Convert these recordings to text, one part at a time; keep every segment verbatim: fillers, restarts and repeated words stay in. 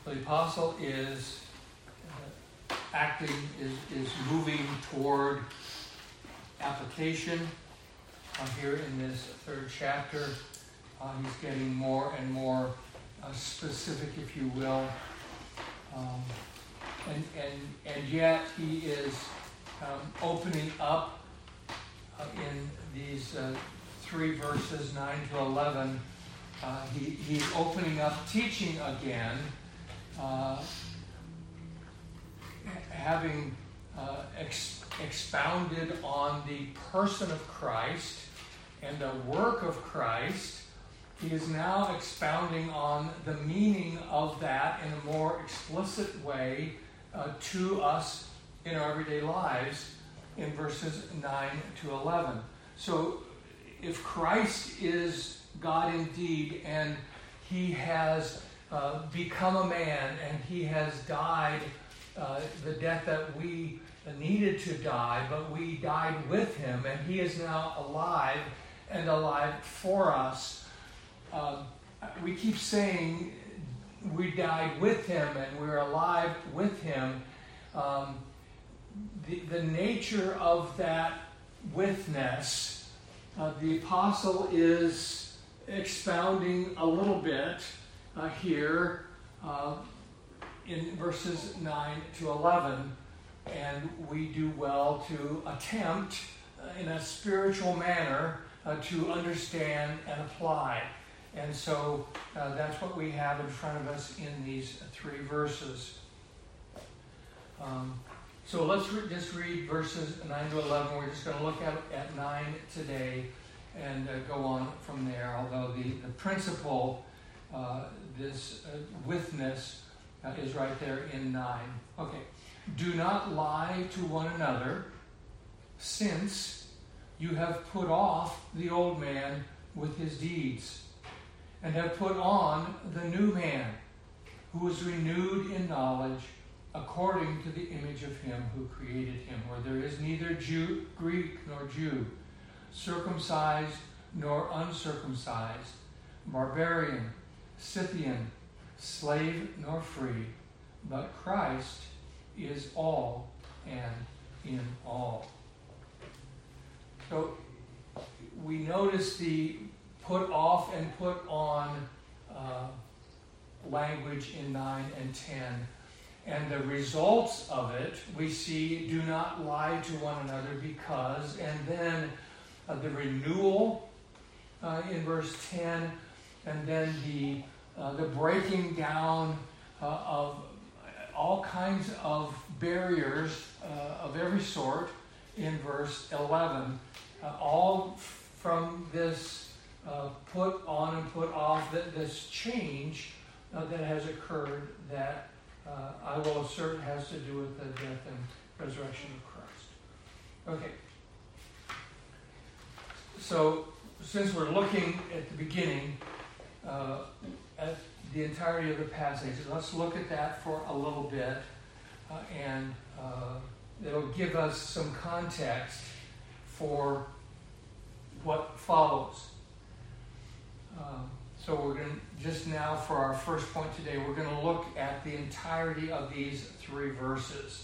The apostle is uh, acting, is, is moving toward application. Uh, here in this third chapter, uh, he's getting more and more uh, specific, if you will. Um, and, and, and yet he is um, opening up uh, in these uh, three verses, nine to eleven. Uh, he, he's opening up teaching again, uh, having uh, ex- expounded on the person of Christ and the work of Christ. He is now expounding on the meaning of that in a more explicit way uh, to us in our everyday lives in verses nine to eleven. So if Christ is God indeed, and he has uh, become a man, and he has died uh, the death that we needed to die, but we died with him, and he is now alive and alive for us. Uh, we keep saying we died with him and we're alive with him. Um, the, the nature of that witness, uh, the apostle is expounding a little bit uh, here uh, in verses nine to eleven, and we do well to attempt uh, in a spiritual manner uh, to understand and apply. And so uh, that's what we have in front of us in these three verses. Um, so let's re- just read verses nine to eleven. We're just going to look at, at nine today and uh, go on from there, although the, the principle, uh, this uh, witness, uh, is right there in nine. Okay. Do not lie to one another, since you have put off the old man with his deeds, and have put on the new man, who is renewed in knowledge according to the image of him who created him, where there is neither Jew, Greek nor Jew, circumcised nor uncircumcised, barbarian, Scythian, slave nor free, but Christ is all and in all. So we notice the put off and put on uh, language in nine and ten. And the results of it, we see, do not lie to one another because, and then uh, the renewal uh, in verse ten, and then the uh, the breaking down uh, of all kinds of barriers uh, of every sort in verse eleven, uh, all from this uh, put on and put off, that this change uh, that has occurred that uh, I will assert has to do with the death and resurrection of Christ. Okay. So, since we're looking at the beginning uh, at the entirety of the passage, let's look at that for a little bit, uh, and uh, it'll give us some context for what follows. Um, so we're going to, just now for our first point today, we're going to look at the entirety of these three verses.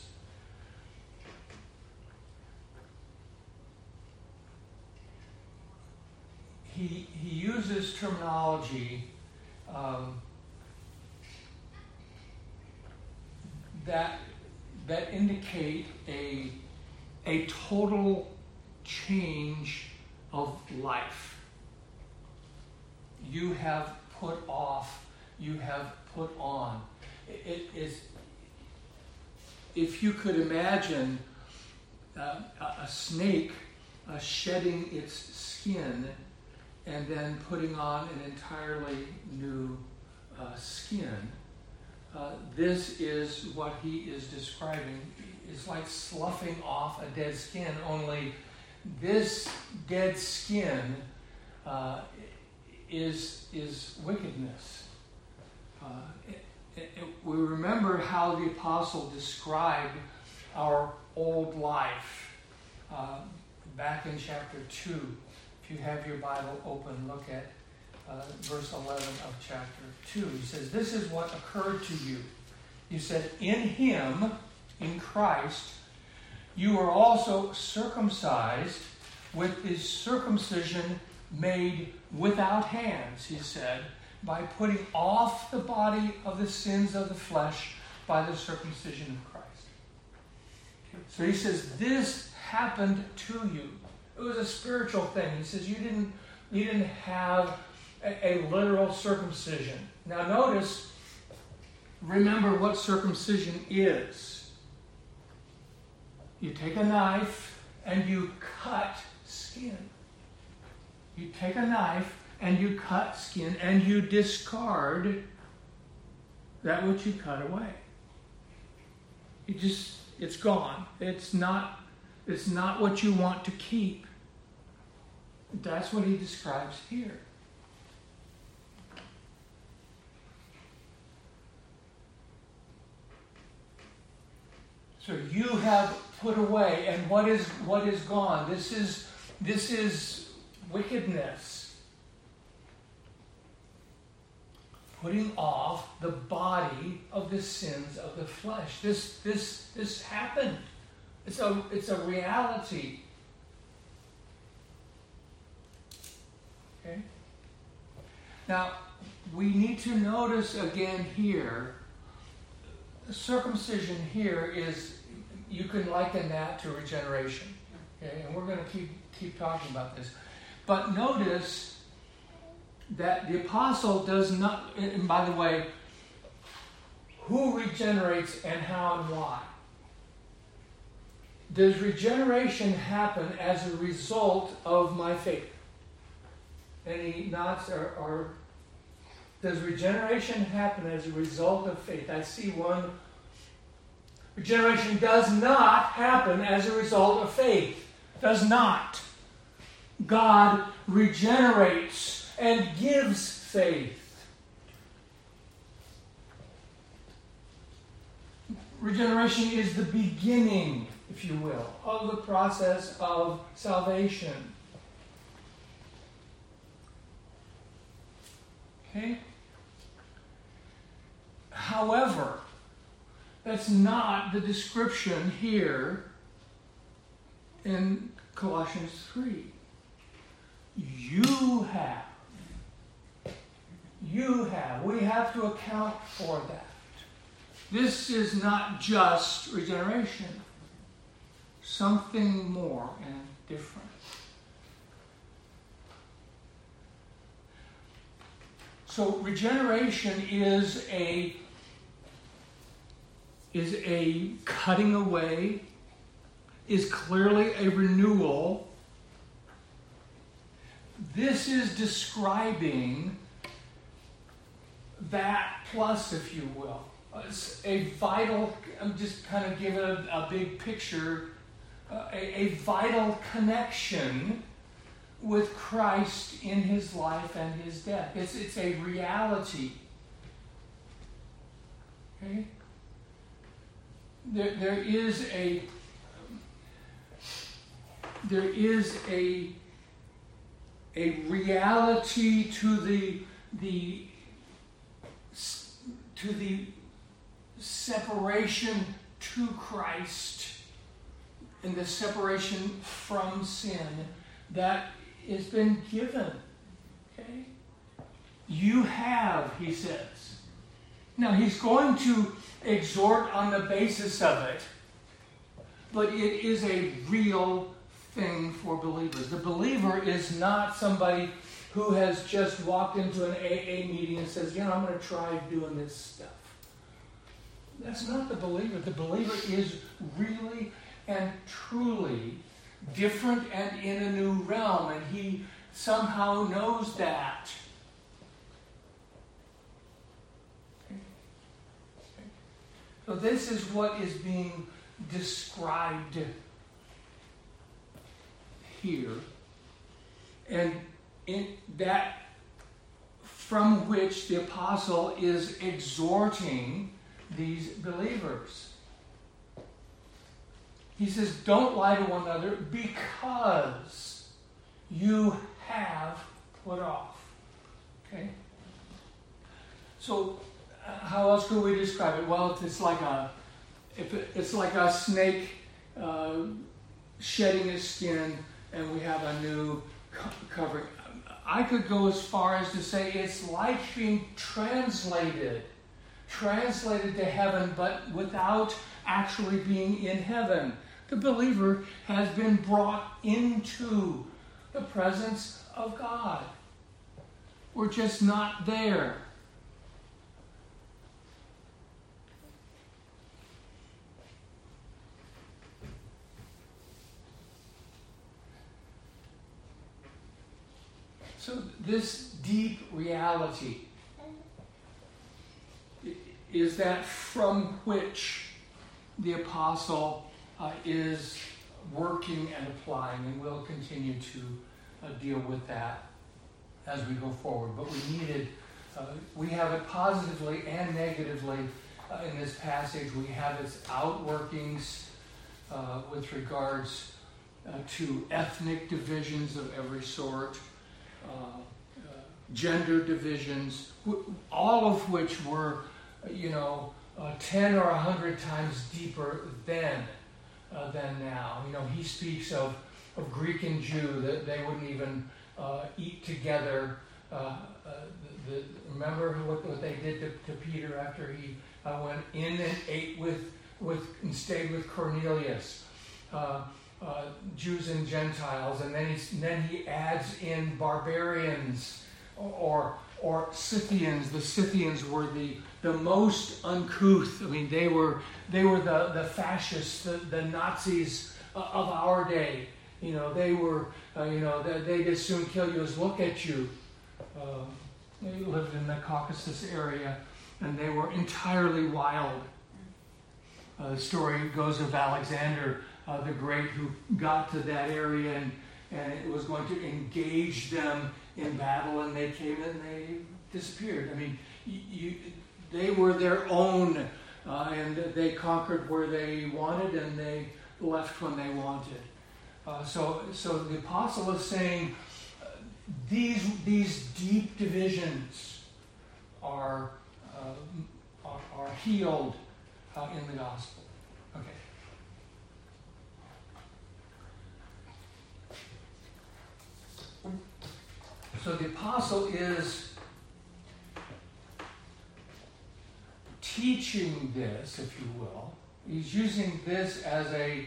He, he uses terminology um, that that indicate a a total change of life. You have put off, you have put on. It is, if you could imagine uh, a snake uh, shedding its skin and then putting on an entirely new uh, skin. Uh, this is what he is describing. It's like sloughing off a dead skin, only this dead skin uh, is, is wickedness. Uh, it, it, it, we remember how the apostle described our old life uh, back in chapter two. If you have your Bible open, look at uh, verse eleven of chapter two. He says, this is what occurred to you. He said, in him, in Christ, you are also circumcised with his circumcision made without hands, he said, by putting off the body of the sins of the flesh by the circumcision of Christ. So he says, this happened to you. It was a spiritual thing. He says, you didn't, you didn't have a, a literal circumcision. Now notice, remember what circumcision is. You take a knife and you cut skin. You take a knife and you cut skin and you discard that which you cut away. You just, it's gone. It's not, it's not what you want to keep. That's what he describes here. So you have put away, and what is what is gone? This is this is wickedness. Putting off the body of the sins of the flesh. This this this happened. It's a it's a reality. Okay? Now, we need to notice again here, circumcision here is, you can liken that to regeneration. Okay? And we're going to keep keep talking about this. But notice that the apostle does not, and by the way, who regenerates and how and why? Does regeneration happen as a result of my faith? Any nods? Or, or does regeneration happen as a result of faith? I see one. Regeneration does not happen as a result of faith. Does not. God regenerates and gives faith. Regeneration is the beginning, if you will, of the process of salvation. Okay? However, that's not the description here in Colossians three. You have. You have. We have to account for that. This is not just regeneration. Something more and different. So regeneration is a is a cutting away, is clearly a renewal. This is describing that plus, if you will. It's a vital, I'm just kind of giving a, a big picture, uh, a, a vital connection with Christ in his life and his death. It's, it's a reality. Okay? There, there is a there is a a reality to the the to the separation to Christ and the separation from sin that has been given. Okay? You have, he says. Now he's going to exhort on the basis of it, but it is a real thing for believers. The believer is not somebody who has just walked into an A A meeting and says, you know, I'm going to try doing this stuff. That's not the believer. The believer is really and truly different and in a new realm, and he somehow knows that. So this is what is being described here, and in that from which the apostle is exhorting these believers. He says, don't lie to one another because you have put off. Okay? So, uh, how else could we describe it? Well, it's like a, if it, it's like a snake uh, shedding its skin, and we have a new co- covering. I could go as far as to say it's like being translated, translated to heaven, but without actually being in heaven. The believer has been brought into the presence of God. We're just not there. So this deep reality is that from which the apostle uh, is working and applying, and we'll continue to uh, deal with that as we go forward. But we needed, uh, we have it positively and negatively uh, in this passage. We have its outworkings uh, with regards uh, to ethnic divisions of every sort, uh, uh, gender divisions, w- all of which were, you know, uh, ten or a hundred times deeper then uh, than now. You know, he speaks of, of Greek and Jew, that they wouldn't even uh, eat together. Uh, uh, the, the, remember what, what they did to, to Peter after he uh, went in and ate with, with and stayed with Cornelius. Uh, uh, Jews and Gentiles, and then, he's, and then he adds in barbarians or or Scythians. The Scythians were the, the most uncouth. I mean, they were they were the, the fascists, the, the Nazis of our day. You know, they were, uh, you know, they, they'd as soon kill you as look at you. Uh, they lived in the Caucasus area, and they were entirely wild. Uh, the story goes of Alexander uh, the Great, who got to that area and, and it was going to engage them in battle, and they came and they disappeared. I mean, you, you, they were their own, uh, and they conquered where they wanted, and they left when they wanted. Uh, so, so the apostle is saying uh, these these deep divisions are uh, are, are healed uh, in the gospel. Okay. So the apostle is teaching this, if you will. He's using this as a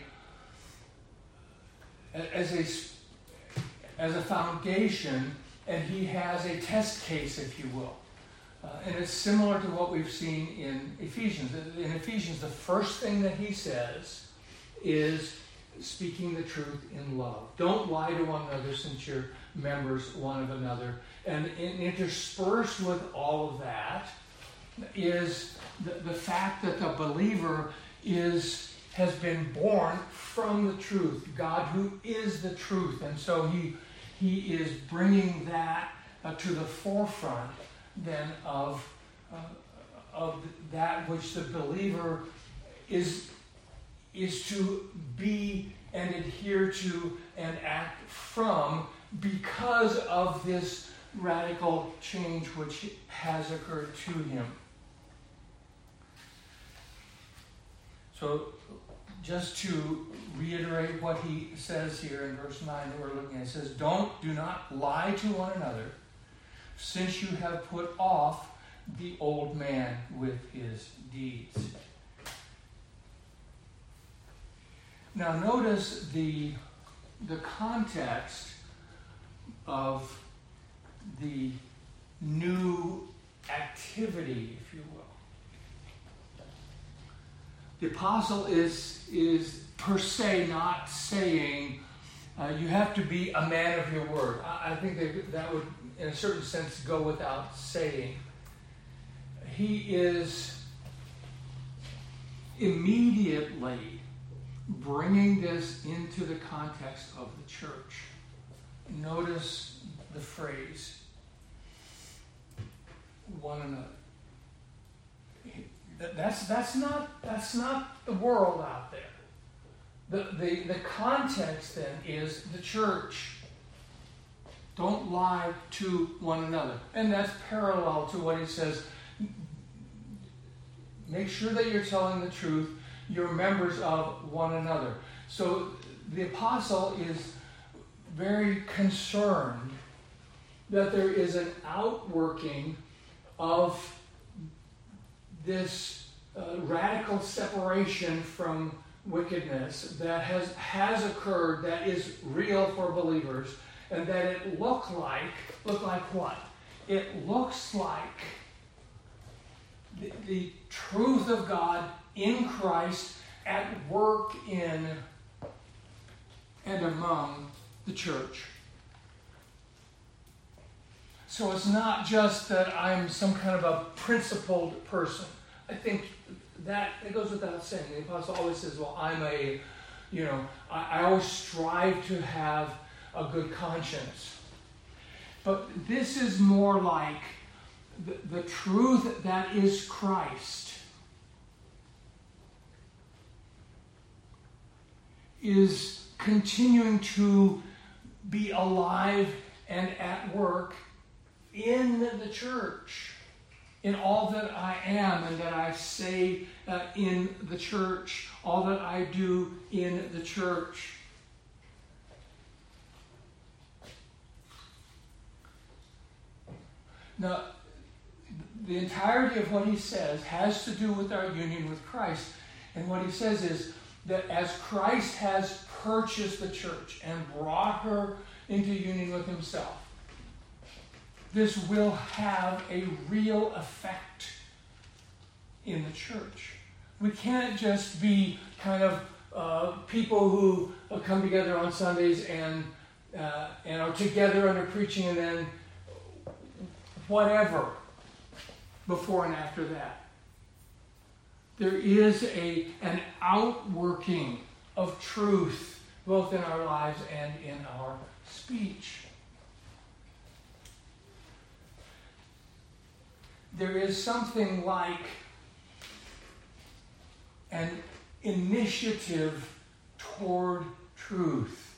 as a as a foundation, and he has a test case, if you will. Uh, and it's similar to what we've seen in Ephesians. In Ephesians, the first thing that he says is speaking the truth in love. Don't lie to one another, since you're members one of another. And interspersed with all of that is the, the fact that the believer is has been born from the truth, God who is the truth. And so he he is bringing that uh, to the forefront then of uh, of that which the believer is is to be and adhere to and act from, because of this radical change which has occurred to him. So, just to reiterate what he says here in verse nine that we're looking at, it says, Don't, do not lie to one another, since you have put off the old man with his deeds. Now notice the, the context of the new activity, if you will. The apostle is, is per se not saying uh, you have to be a man of your word. I, I think that, that would, in a certain sense, go without saying. He is immediately bringing this into the context of the church. Notice the phrase, one another. That's that's not that's not the world out there. The, the the context then is the church. Don't lie to one another. And that's parallel to what he says. Make sure that you're telling the truth. You're members of one another. So the apostle is very concerned that there is an outworking of this uh, radical separation from wickedness that has, has occurred, that is real for believers, and that it look like, look like what? It looks like the, the truth of God in Christ at work in and among the church. So it's not just that I'm some kind of a principled person. I think that it goes without saying. The apostle always says, well, I'm a, you know, I, I always strive to have a good conscience. But this is more like the, the truth that is Christ is continuing to be alive and at work in the church, in all that I am and that I say uh, in the church, all that I do in the church. Now, the entirety of what he says has to do with our union with Christ. And what he says is that as Christ has purchased the church and brought her into union with himself, this will have a real effect in the church. We can't just be kind of uh, people who uh, come together on Sundays and uh, and are together under preaching and then whatever before and after that. There is a an outworking of truth both in our lives and in our speech. There is something like an initiative toward truth.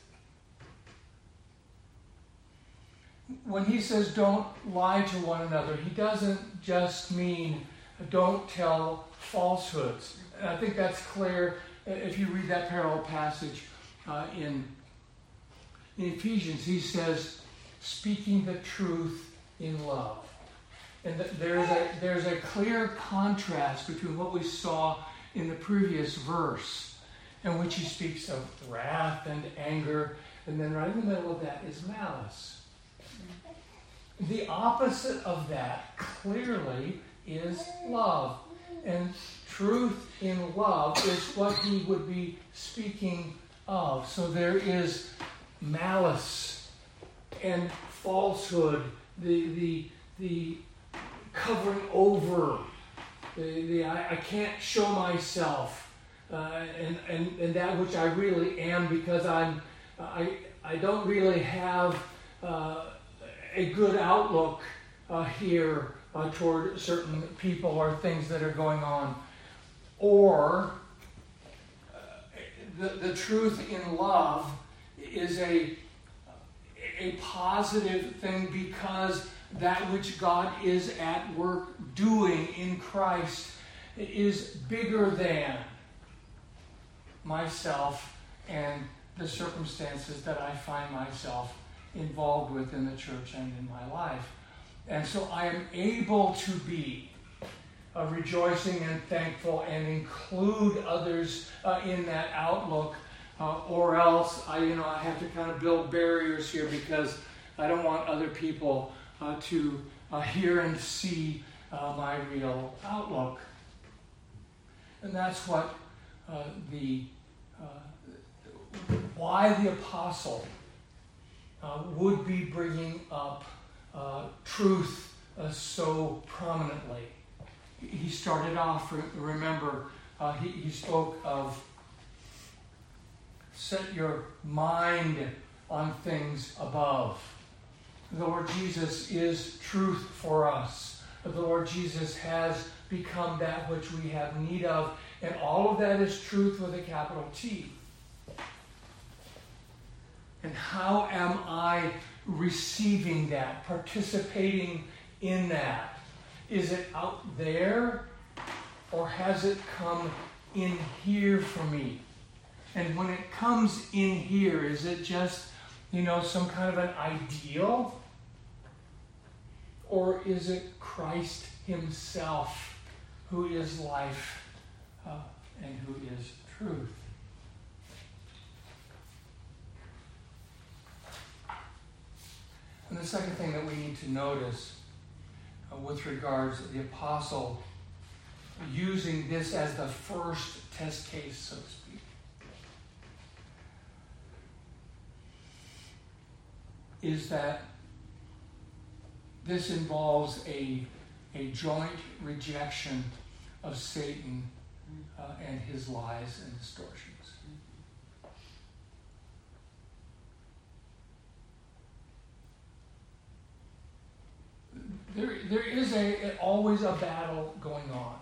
When he says don't lie to one another, he doesn't just mean don't tell falsehoods. And I think that's clear if you read that parallel passage uh, in, in Ephesians. He says, speaking the truth in love. And there's a, there's a clear contrast between what we saw in the previous verse, in which he speaks of wrath and anger, and then right in the middle of that is malice. The opposite of that clearly is love. And truth in love is what he would be speaking of. So there is malice and falsehood, the the the covering over, the, the I, I can't show myself, uh, and, and, and that which I really am because I'm I I don't really have uh, a good outlook uh, here uh, toward certain people or things that are going on, or uh, the the truth in love is a a positive thing because that which God is at work doing in Christ is bigger than myself and the circumstances that I find myself involved with in the church and in my life. And so I am able to be uh, rejoicing and thankful and include others uh, in that outlook, uh, or else I, you know, I have to kind of build barriers here because I don't want other people Uh, to uh, hear and see uh, my real outlook. And that's what uh, the uh, why the apostle uh, would be bringing up uh, truth uh, so prominently. He started off, remember, uh, he, he spoke of set your mind on things above. The Lord Jesus is truth for us. The Lord Jesus has become that which we have need of. And all of that is truth with a capital T. And how am I receiving that, participating in that? Is it out there, or has it come in here for me? And when it comes in here, is it just, you know, some kind of an ideal? Or is it Christ himself who is life uh, and who is truth? And the second thing that we need to notice uh, with regards to the apostle using this as the first test case, so to speak, is that this involves a, a joint rejection of Satan uh, and his lies and distortions. There, there is a, always a battle going on.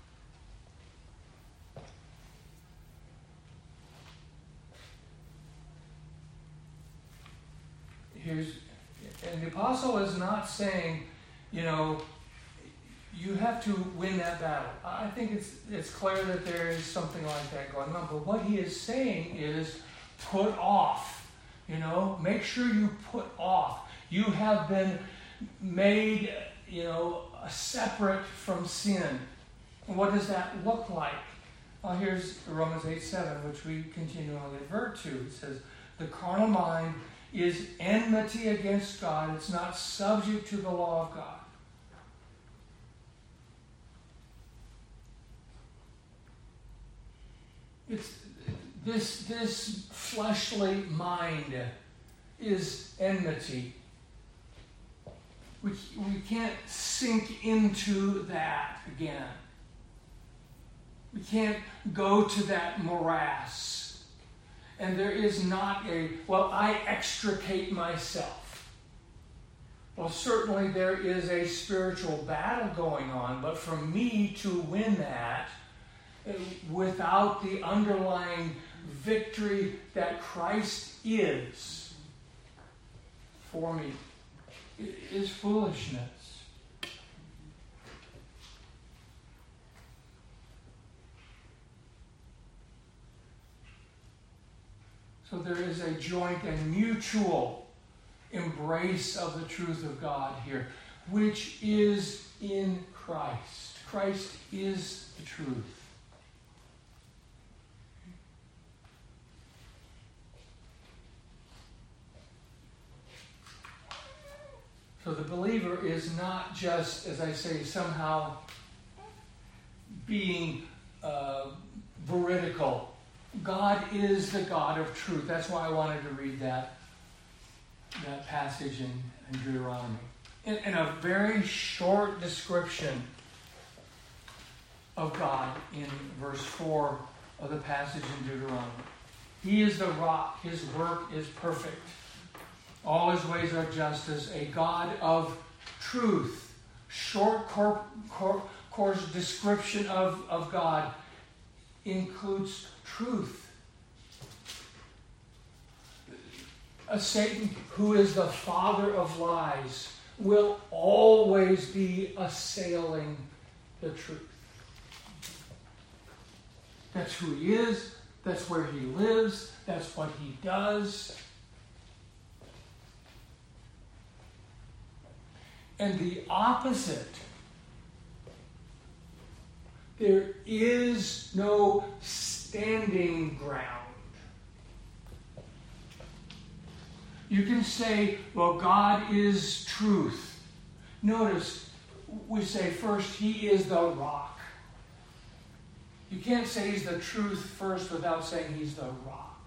Here's, and the apostle is not saying, you know, you have to win that battle. I think it's it's clear that there is something like that going on. But what he is saying is put off. You know, make sure you put off. You have been made, you know, separate from sin. And what does that look like? Well, here's Romans eight seven, which we continually advert to. It says, the carnal mind is enmity against God. It's not subject to the law of God. It's this this fleshly mind is enmity. We, we can't sink into that again. We can't go to that morass. And there is not a, well, I extricate myself. Well, certainly there is a spiritual battle going on, but for me to win that without the underlying victory that Christ is for me is foolishness. So there is a joint and mutual embrace of the truth of God here, which is in Christ. Christ is the truth. So the believer is not just, as I say, somehow being uh, veridical. God is the God of truth. That's why I wanted to read that, that passage in, in Deuteronomy. In, in a very short description of God in verse four of the passage in Deuteronomy. He is the rock. His work is perfect. All his ways are justice, a God of truth. Short cor- cor- course description of, of God includes truth. A Satan who is the father of lies will always be assailing the truth. That's who he is. That's where he lives. That's what he does. And the opposite, there is no standing ground. You can say, well, God is truth. Notice, we say first, he is the rock. You can't say he's the truth first without saying he's the rock.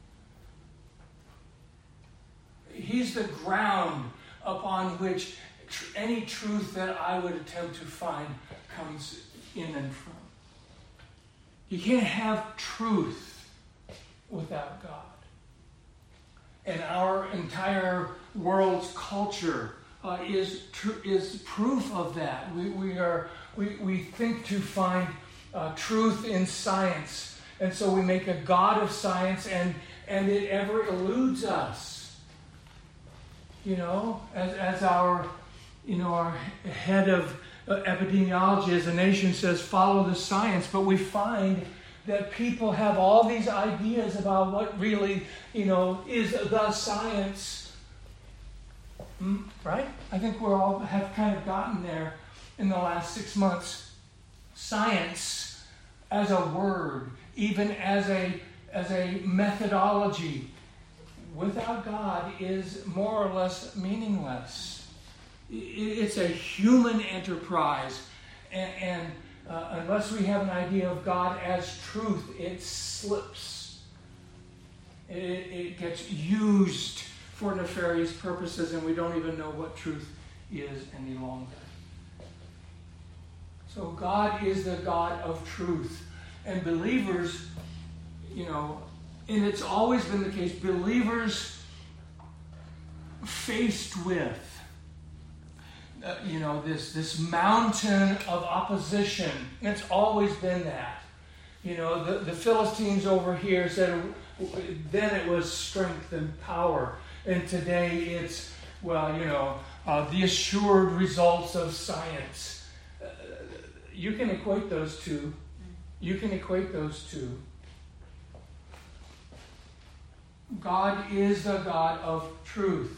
He's the ground upon which any truth that I would attempt to find comes in and from. You can't have truth without God. And our entire world's culture uh, is tr- is proof of that. We we are we, we think to find uh, truth in science, and so we make a god of science, and and it ever eludes us. you know, as, as our, you know, our head of uh, epidemiology as a nation says, follow the science, but we find that people have all these ideas about what really, you know, is the science. Mm, right? I think we all have kind of gotten there in the last six months. Science as a word, even as a as a methodology, without God is more or less meaningless. It's a human enterprise, and, and uh, unless we have an idea of God as truth, it slips. It, it gets used for nefarious purposes, and we don't even know what truth is any longer. So God is the God of truth, and believers, you know, and it's always been the case, believers faced with, uh, you know, this, this mountain of opposition. It's always been that. You know, the, the Philistines over here said, then it was strength and power. And today it's, well, you know, uh, the assured results of science. Uh, you can equate those two. You can equate those two. God is the God of truth.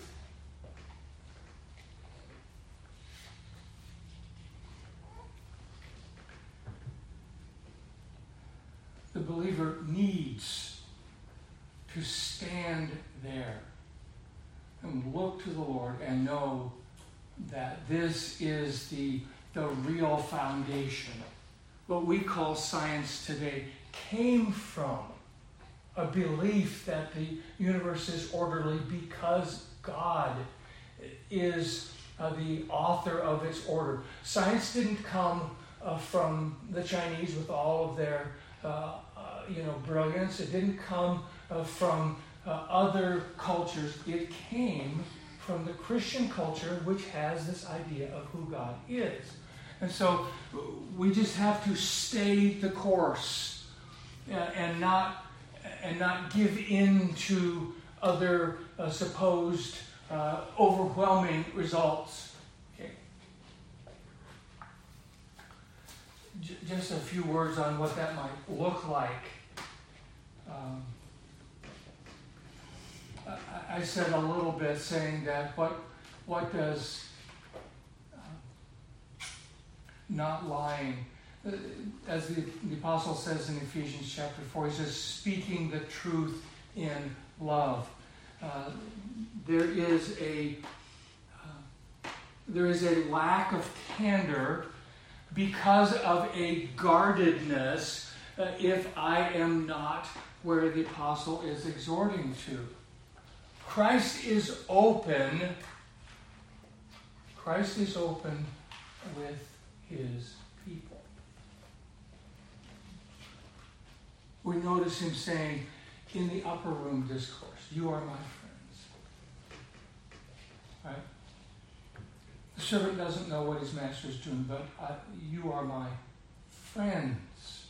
The believer needs to stand there and look to the Lord and know that this is the, the real foundation. What we call science today came from a belief that the universe is orderly because God is uh, the author of its order. Science didn't come uh, from the Chinese with all of their uh, uh, you know, brilliance. It didn't come uh, from uh, other cultures. It came from the Christian culture, which has this idea of who God is. And so we just have to stay the course uh, and not and not give in to other uh, supposed uh, overwhelming results. Okay. J- just a few words on what that might look like. Um, I, I said a little bit saying that what what does uh, not lying, as the, the apostle says in Ephesians chapter four, he says, speaking the truth in love. Uh, there is a uh, there is a lack of candor because of a guardedness uh, if I am not where the apostle is exhorting to. Christ is open. Christ is open with his people. We notice him saying in the upper room discourse, you are my friends. Right? The servant doesn't know what his master is doing, but I, you are my friends.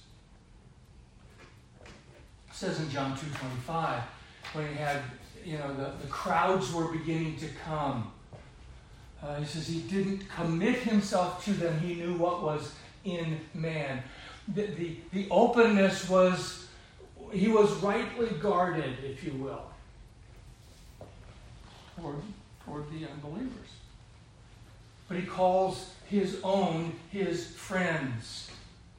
It says in John two twenty-five, when he had, you know, the, the crowds were beginning to come. Uh, he says he didn't commit himself to them. He knew what was in man. The, the, the openness was, he was rightly guarded, if you will, toward, toward the unbelievers. But he calls his own his friends.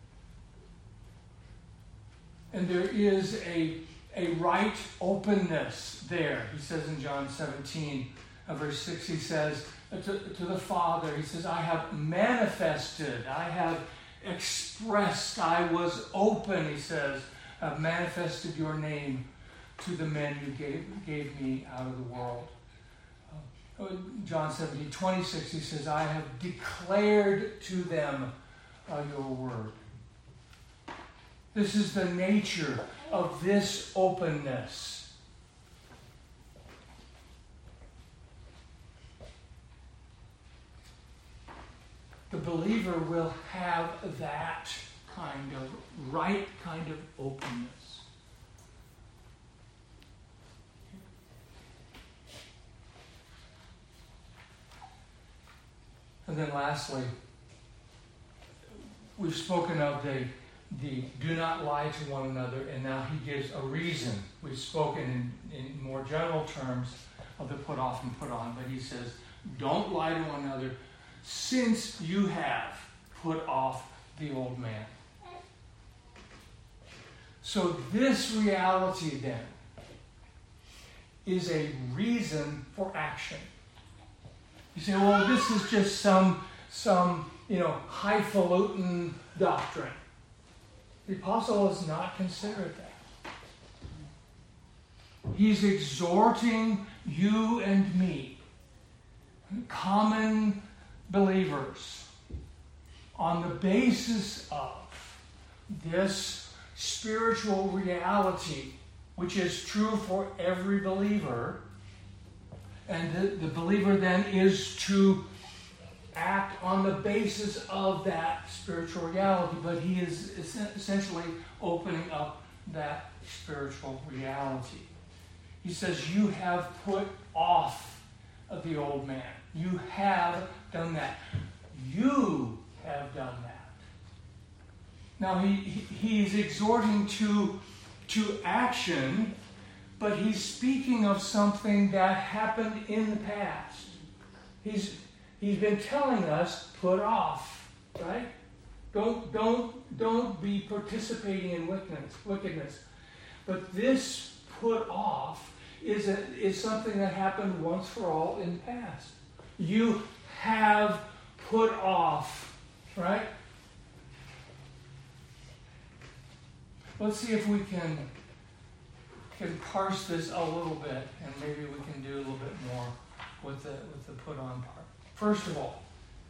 And there is a, a right openness there. He says in John seventeen, uh, verse six, he says to, to the Father, he says, I have manifested, I have expressed, I was open, he says, I've manifested your name to the men you gave, gave me out of the world. Uh, John seventeen, twenty-six, he says, I have declared to them uh, your word. This is the nature of this openness. The believer will have that kind of, right kind of openness. And then lastly, we've spoken of the, the do not lie to one another, and now he gives a reason. We've spoken in, in more general terms of the put off and put on, but he says, don't lie to one another, since you have put off the old man. So this reality then is a reason for action. You say, well, this is just some, some you know, highfalutin doctrine. The apostle has not considered that. He's exhorting you and me, common believers, on the basis of this spiritual reality, which is true for every believer. And the, the believer then is to act on the basis of that spiritual reality. But he is essentially opening up that spiritual reality. He says, you have put off of the old man. You have done that. You have done that. Now, he, he he's exhorting to, to action, but he's speaking of something that happened in the past. He's, he's been telling us, put off, right? Don't, don't, don't be participating in wickedness. wickedness. But this put off is, a, is something that happened once for all in the past. You have put off, right? Let's see if we can, can parse this a little bit, and maybe we can do a little bit more with the, with the put on part. First of all,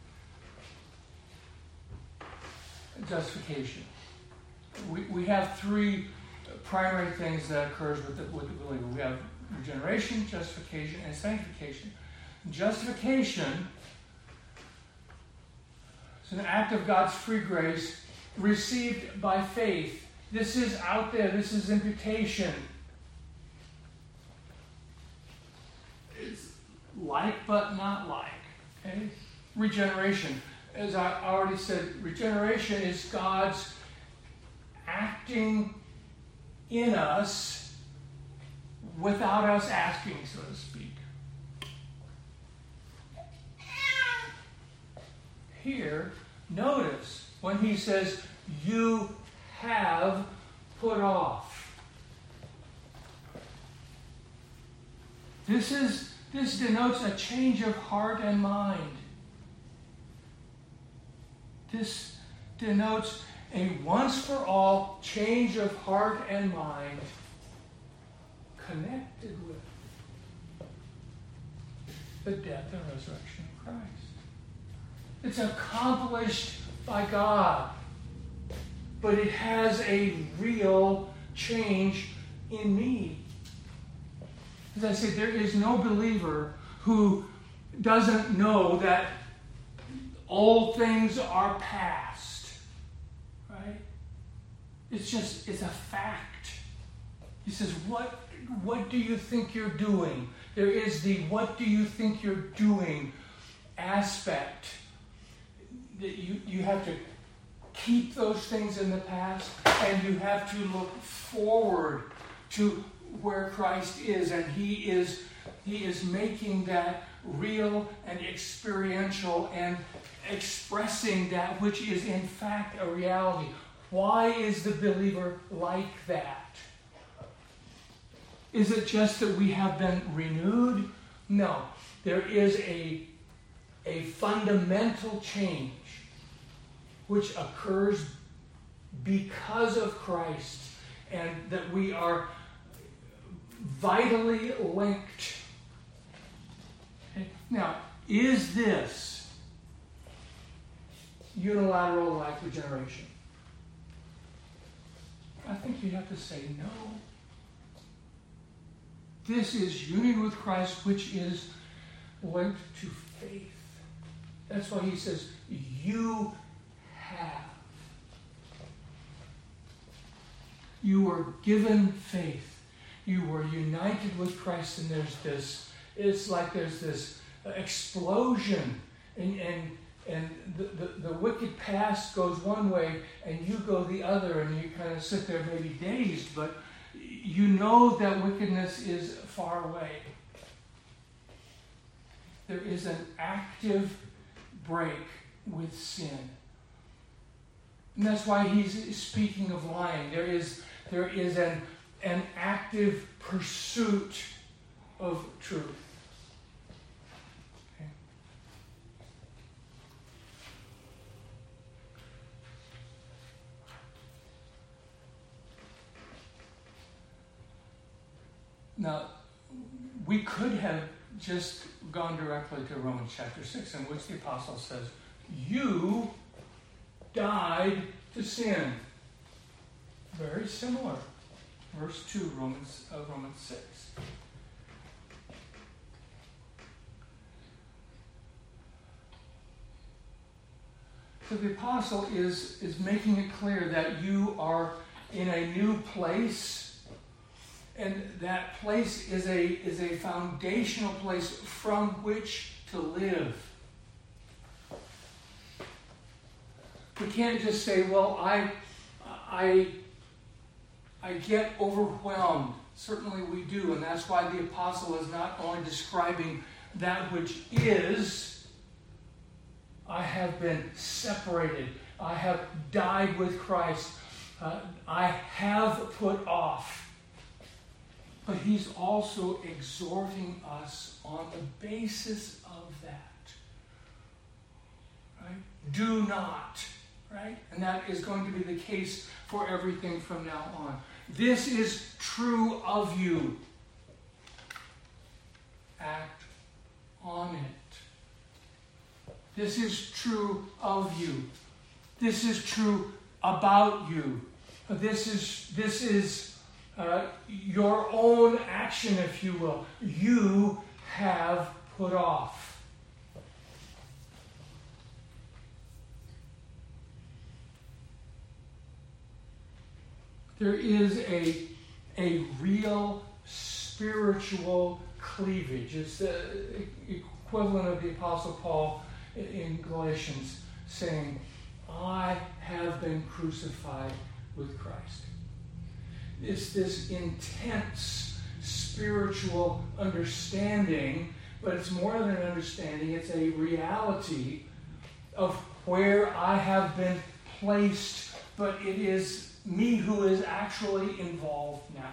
justification. We, we have three primary things that occurs with the, with the believer. We have regeneration, justification, and sanctification. Justification is an act of God's free grace received by faith. This is out there. This is imputation. It's like but not like. Okay? Regeneration. As I already said, regeneration is God's acting in us without us asking, so to speak. Here, notice when he says, you have put off. This is this denotes a change of heart and mind. This denotes a once for all change of heart and mind connected with the death and resurrection of Christ. It's accomplished by God, but it has a real change in me. As I said, there is no believer who doesn't know that all things are past. Right? It's just, it's a fact. He says, what, what do you think you're doing? There is the what do you think you're doing aspect. That you, you have to keep those things in the past, and you have to look forward to where Christ is, and he is he is making that real and experiential and expressing that which is in fact a reality. Why is the believer like that? Is it just that we have been renewed? No. There is a, a fundamental change which occurs because of Christ, and that we are vitally linked. Okay. Now, is this unilateral life regeneration? I think you have to say no. This is union with Christ, which is linked to faith. That's why he says, you have. You were given faith. You were united with Christ, and there's this, it's like there's this explosion, and, and, and the, the, the wicked past goes one way and you go the other, and you kind of sit there maybe dazed, but you know that wickedness is far away. There is an active break with sin. And that's why he's speaking of lying. There is, there is an, an active pursuit of truth. Okay. Now, we could have just gone directly to Romans chapter six, in which the apostle says, you died to sin. Very similar. Verse two, Romans, uh, Romans six. So the apostle is, is making it clear that you are in a new place. And that place is a, is a foundational place from which to live. We can't just say, well, I, I, I get overwhelmed. Certainly we do, and that's why the apostle is not only describing that which is. I have been separated. I have died with Christ. Uh, I have put off. But he's also exhorting us on the basis of that. Right? Do not. Right? And that is going to be the case for everything from now on. This is true of you. Act on it. This is true of you. This is true about you. This is, this is uh, your own action, if you will. You have put off. There is a, a real spiritual cleavage. It's the equivalent of the Apostle Paul in Galatians saying, I have been crucified with Christ. It's this intense spiritual understanding, but it's more than an understanding, it's a reality of where I have been placed, but it is me who is actually involved now.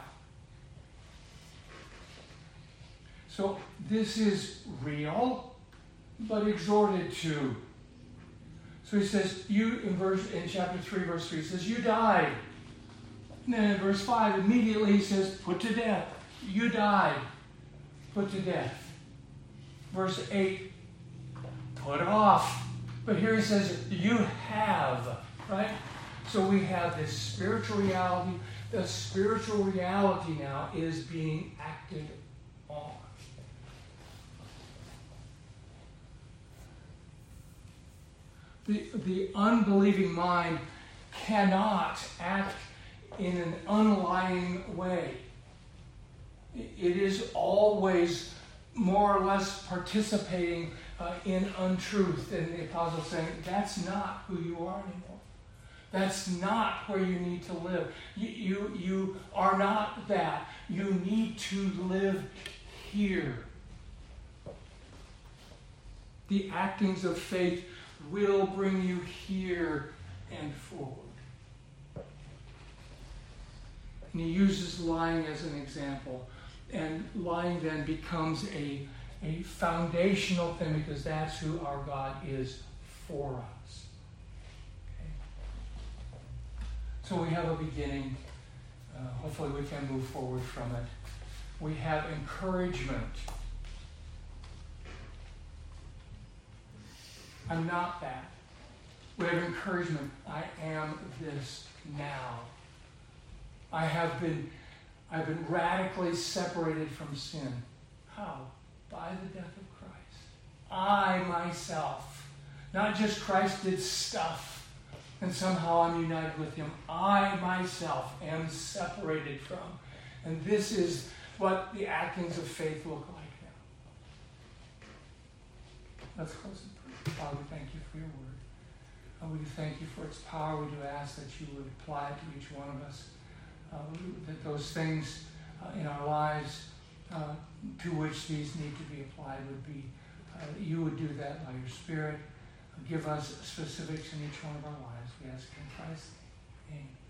So this is real, but exhorted to. So he says, you, in verse in chapter three, verse three, he says, you died. And then in verse five, immediately he says, put to death. You died. Put to death. Verse eight, put off. But here he says, you have, right? So we have this spiritual reality. The spiritual reality now is being acted on. The, the unbelieving mind cannot act in an unlying way. It is always more or less participating uh, in untruth. And the apostle is saying, that's not who you are anymore. That's not where you need to live. You, you, you are not that. You need to live here. The actings of faith will bring you here and forward. And he uses lying as an example. And lying then becomes a, a foundational thing because that's who our God is for us. Okay. So we have a beginning. Uh, hopefully we can move forward from it. We have encouragement. I'm not that. We have encouragement. I am this now. I have been, I've been radically separated from sin. How? By the death of Christ. I myself, not just Christ did stuff and somehow I'm united with him. I myself am separated from. And this is what the actings of faith look like now. Let's close in prayer. Father, we thank you for your word. Uh, we do thank you for its power. We do ask that you would apply it to each one of us. Uh, that those things uh, in our lives uh, to which these need to be applied would be, uh, you would do that by your Spirit. Uh, give us specifics in each one of our lives. We ask in Christ's name. Amen.